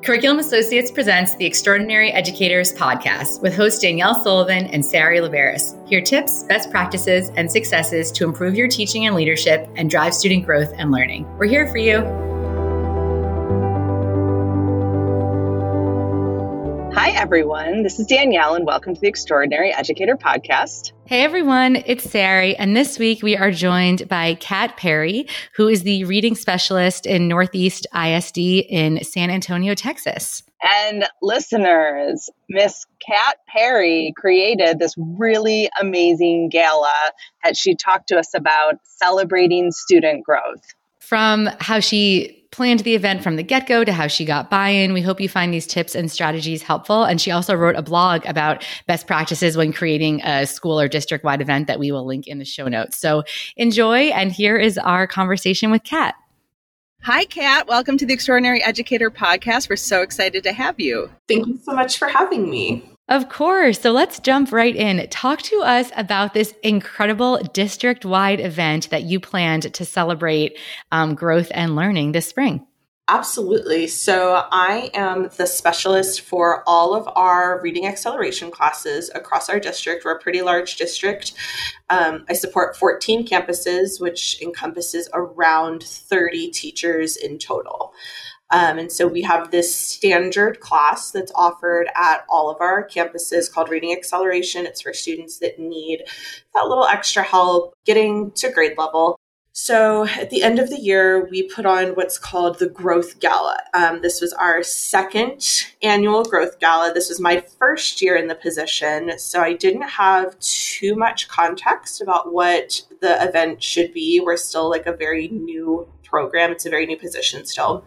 Curriculum Associates presents the Extraordinary Educators podcast with hosts Danielle Sullivan and Sari Laveris. Hear tips, best practices, and successes to improve your teaching and leadership and drive student growth and learning. We're here for you. Hi, everyone. This is Danielle, and welcome to the Extraordinary Educator podcast. Hey, everyone. It's Sari, and this week we are joined by Kat Perry, who is the reading specialist in Northeast ISD in San Antonio, Texas. And listeners, Miss Kat Perry created this really amazing gala that she talked to us about celebrating student growth. From how she planned the event from the get-go to how she got buy-in. We hope you find these tips and strategies helpful. And she also wrote a blog about best practices when creating a school or district-wide event that we will link in the show notes. So enjoy, and here is our conversation with Kat. Hi, Kat. Welcome to the Extraordinary Educator podcast. We're so excited to have you. Thank you so much for having me. Of course. So let's jump right in. Talk to us about this incredible district-wide event that you planned to celebrate growth and learning this spring. Absolutely. So I am the specialist for all of our reading acceleration classes across our district. We're a pretty large district. I support 14 campuses, which encompasses around 30 teachers in total. And so we have this standard class that's offered at all of our campuses called Reading Acceleration. It's for students that need that little extra help getting to grade level. So at the end of the year, we put on what's called the Growth Gala. This was our second annual Growth Gala. This was my first year in the position, so I didn't have too much context about what the event should be. We're still like a very new program. It's a very new position still.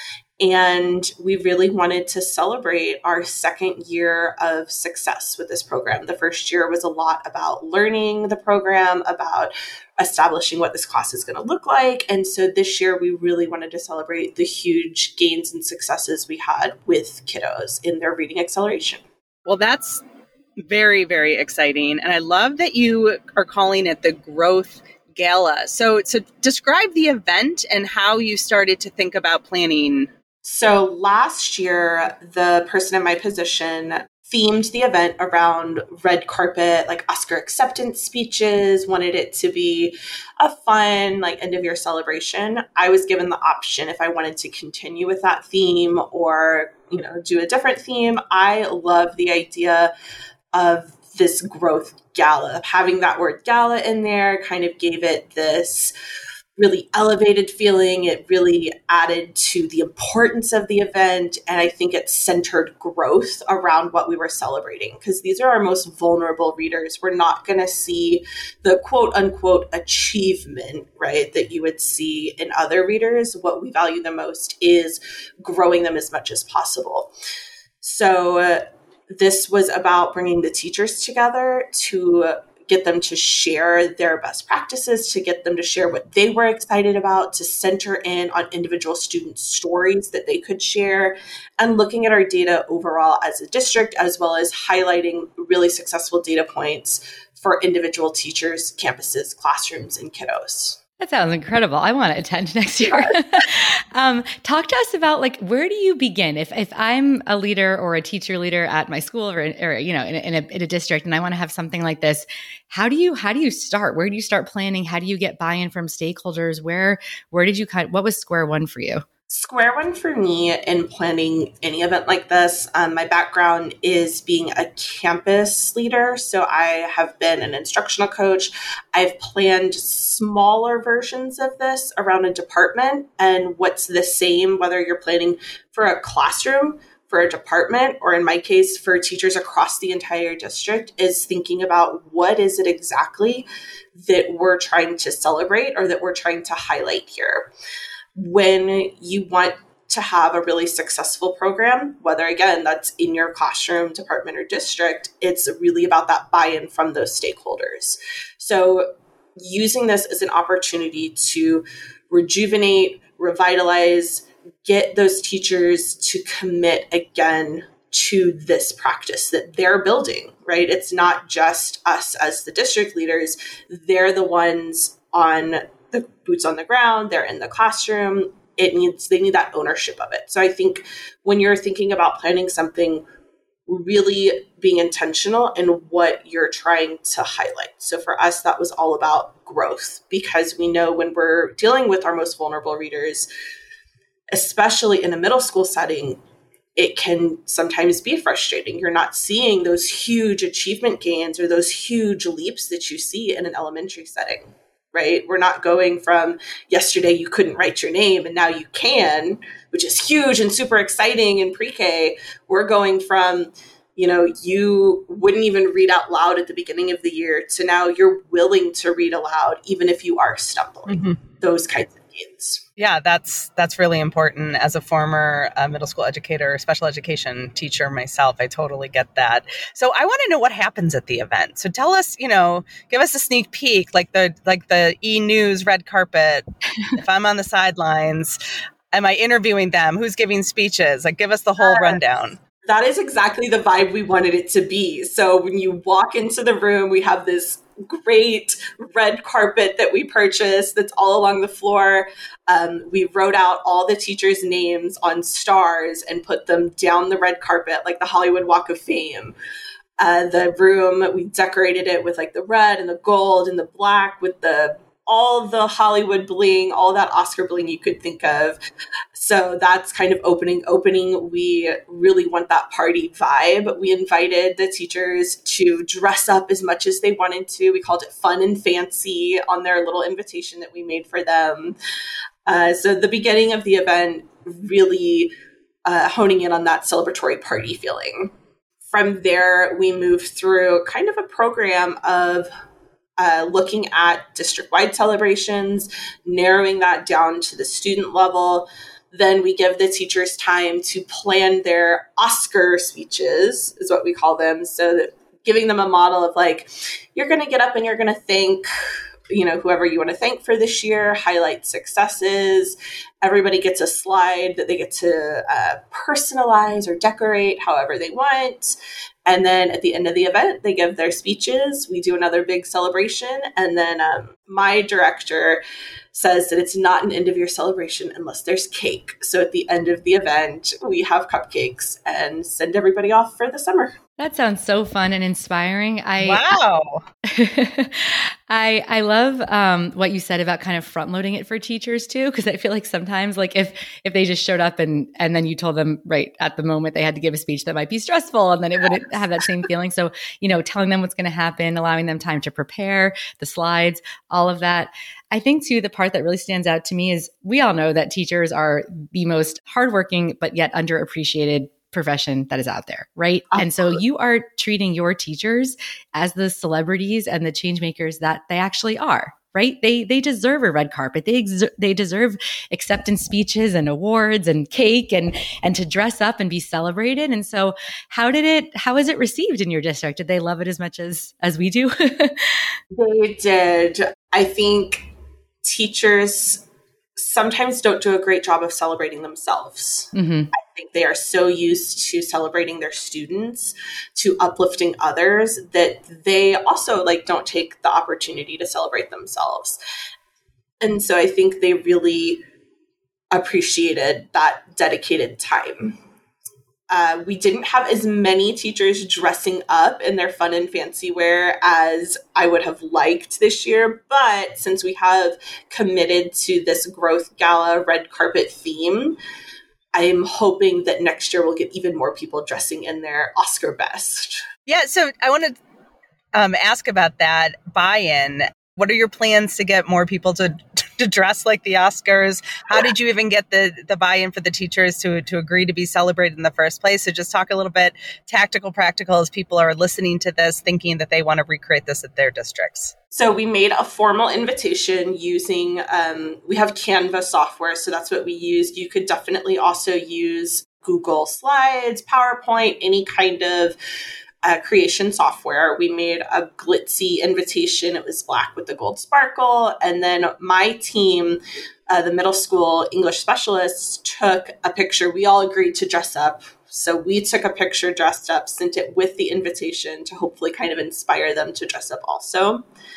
And we really wanted to celebrate our second year of success with this program. The first year was a lot about learning the program, about establishing what this class is going to look like. And so this year, we really wanted to celebrate the huge gains and successes we had with kiddos in their reading acceleration. Well, that's very, very exciting. And I love that you are calling it the Growth Gala. So describe the event and how you started to think about planning. So last year, the person in my position themed the event around red carpet, like Oscar acceptance speeches, wanted it to be a fun, like end of year celebration. I was given the option if I wanted to continue with that theme or, do a different theme. I love the idea of this growth gala. Having that word gala in there kind of gave it this really elevated feeling. It really added to the importance of the event. And I think it centered growth around what we were celebrating, because these are our most vulnerable readers. We're not going to see the quote unquote achievement, right, that you would see in other readers. What we value the most is growing them as much as possible. So this was about bringing the teachers together to get them to share their best practices, to get them to share what they were excited about, to center in on individual student stories that they could share, and looking at our data overall as a district, as well as highlighting really successful data points for individual teachers, campuses, classrooms, and kiddos. That sounds incredible. I want to attend next year. Talk to us about where do you begin? If I'm a leader or a teacher leader at my school or in a district, and I want to have something like this, how do you start? Where do you start planning? How do you get buy-in from stakeholders? Where did you what was square one for you? Square one for me in planning any event like this, my background is being a campus leader. So I have been an instructional coach. I've planned smaller versions of this around a department. And what's the same, whether you're planning for a classroom, for a department, or in my case, for teachers across the entire district, is thinking about what is it exactly that we're trying to celebrate or that we're trying to highlight here. When you want to have a really successful program, whether, again, that's in your classroom, department, or district, it's really about that buy-in from those stakeholders. So using this as an opportunity to rejuvenate, revitalize, get those teachers to commit again to this practice that they're building, right? It's not just us as the district leaders. They're the ones on the boots on the ground. They're in the classroom. they need that ownership of it. So I think when you're thinking about planning something, really being intentional in what you're trying to highlight. So for us, that was all about growth, because we know when we're dealing with our most vulnerable readers, especially in a middle school setting, it can sometimes be frustrating. You're not seeing those huge achievement gains or those huge leaps that you see in an elementary setting, right? We're not going from yesterday you couldn't write your name and now you can, which is huge and super exciting in pre-K. We're going from, you wouldn't even read out loud at the beginning of the year to now you're willing to read aloud, even if you are stumbling. Mm-hmm. Those kinds of gains. Yeah, that's really important. As a former middle school educator, special education teacher myself, I totally get that. So I want to know what happens at the event. So tell us, give us a sneak peek, like the E-News red carpet. If I'm on the sidelines, am I interviewing them? Who's giving speeches? Like, give us the whole rundown. That is exactly the vibe we wanted it to be. So when you walk into the room, we have this great red carpet that we purchased that's all along the floor. We wrote out all the teachers' names on stars and put them down the red carpet, like the Hollywood Walk of Fame. The room, we decorated it with like the red and the gold and the black with all the Hollywood bling, all that Oscar bling you could think of. So that's kind of opening. We really want that party vibe. We invited the teachers to dress up as much as they wanted to. We called it fun and fancy on their little invitation that we made for them. So the beginning of the event, really honing in on that celebratory party feeling. From there, we moved through kind of a program of looking at district-wide celebrations, narrowing that down to the student level. Then we give the teachers time to plan their Oscar speeches, is what we call them. So that giving them a model of like, you're going to get up and you're going to thank, whoever you want to thank for this year, highlight successes. Everybody gets a slide that they get to personalize or decorate however they want. And then at the end of the event, they give their speeches. We do another big celebration. And then my director says that it's not an end of year celebration unless there's cake. So at the end of the event, we have cupcakes and send everybody off for the summer. That sounds so fun and inspiring. Wow. I love what you said about kind of front loading it for teachers too, because I feel like sometimes like if they just showed up and then you told them right at the moment they had to give a speech, that might be stressful and then it wouldn't have that same feeling. So, telling them what's going to happen, allowing them time to prepare, the slides, all of that. I think too, the part that really stands out to me is we all know that teachers are the most hardworking but yet underappreciated profession that is out there, right? And so you are treating your teachers as the celebrities and the change makers that they actually are, right? They deserve a red carpet. They deserve acceptance speeches and awards and cake and to dress up and be celebrated. And so how is it received in your district? Did they love it as much as we do? They did. I think teachers sometimes don't do a great job of celebrating themselves. Mm-hmm. I think they are so used to celebrating their students, to uplifting others, that they also don't take the opportunity to celebrate themselves. And so I think they really appreciated that dedicated time. We didn't have as many teachers dressing up in their fun and fancy wear as I would have liked this year. But since we have committed to this Growth Gala red carpet theme, I'm hoping that next year we'll get even more people dressing in their Oscar best. Yeah, so I want to ask about that buy-in. What are your plans to get more people to dress like the Oscars? How did you even get the buy-in for the teachers to agree to be celebrated in the first place? So just talk a little bit tactical, practical as people are listening to this, thinking that they want to recreate this at their districts. So we made a formal invitation using, we have Canva software, so that's what we used. You could definitely also use Google Slides, PowerPoint, any kind of creation software. We made a glitzy invitation. It was black with the gold sparkle. And then my team, the middle school English specialists, took a picture. We all agreed to dress up. So we took a picture dressed up, sent it with the invitation to hopefully kind of inspire them to dress up also.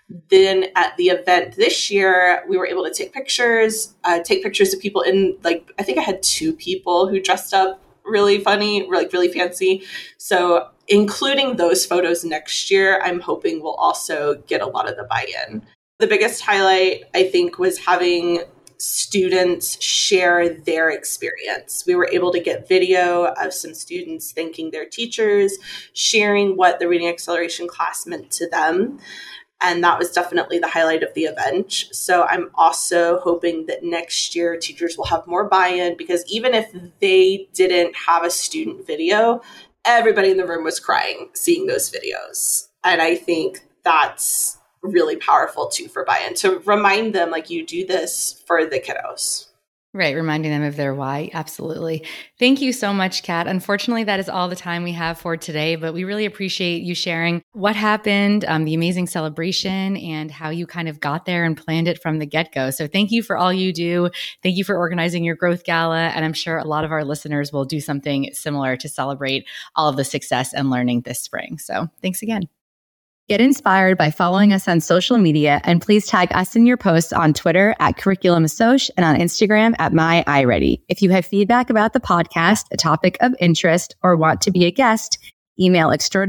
Then at the event this year, we were able to take pictures of people in, like, I think I had 2 people who dressed up really funny, like really fancy. So including those photos next year, I'm hoping we'll also get a lot of the buy-in. The biggest highlight, I think, was having students share their experience. We were able to get video of some students thanking their teachers, sharing what the Reading Acceleration class meant to them. And that was definitely the highlight of the event. So I'm also hoping that next year teachers will have more buy-in, because even if they didn't have a student video, everybody in the room was crying seeing those videos. And I think that's really powerful too for buy-in, to remind them, like, you do this for the kiddos. Right. Reminding them of their why. Absolutely. Thank you so much, Kat. Unfortunately, that is all the time we have for today, but we really appreciate you sharing what happened, the amazing celebration, and how you kind of got there and planned it from the get-go. So thank you for all you do. Thank you for organizing your Growth Gala. And I'm sure a lot of our listeners will do something similar to celebrate all of the success and learning this spring. So thanks again. Get inspired by following us on social media, and please tag us in your posts on Twitter at Curriculum Assoc and on Instagram at MyIReady. If you have feedback about the podcast, a topic of interest, or want to be a guest, email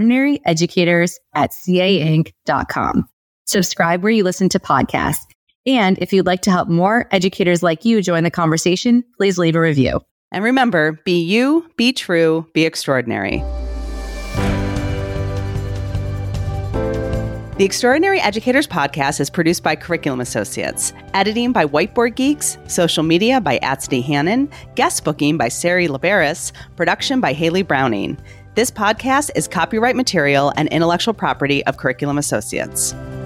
extraordinaryeducators@cainc.com. Subscribe where you listen to podcasts. And if you'd like to help more educators like you join the conversation, please leave a review. And remember, be you, be true, be extraordinary. The Extraordinary Educators Podcast is produced by Curriculum Associates. Editing by Whiteboard Geeks. Social media by Atsney Hannon. Guest booking by Sari Liberis. Production by Haley Browning. This podcast is copyright material and intellectual property of Curriculum Associates.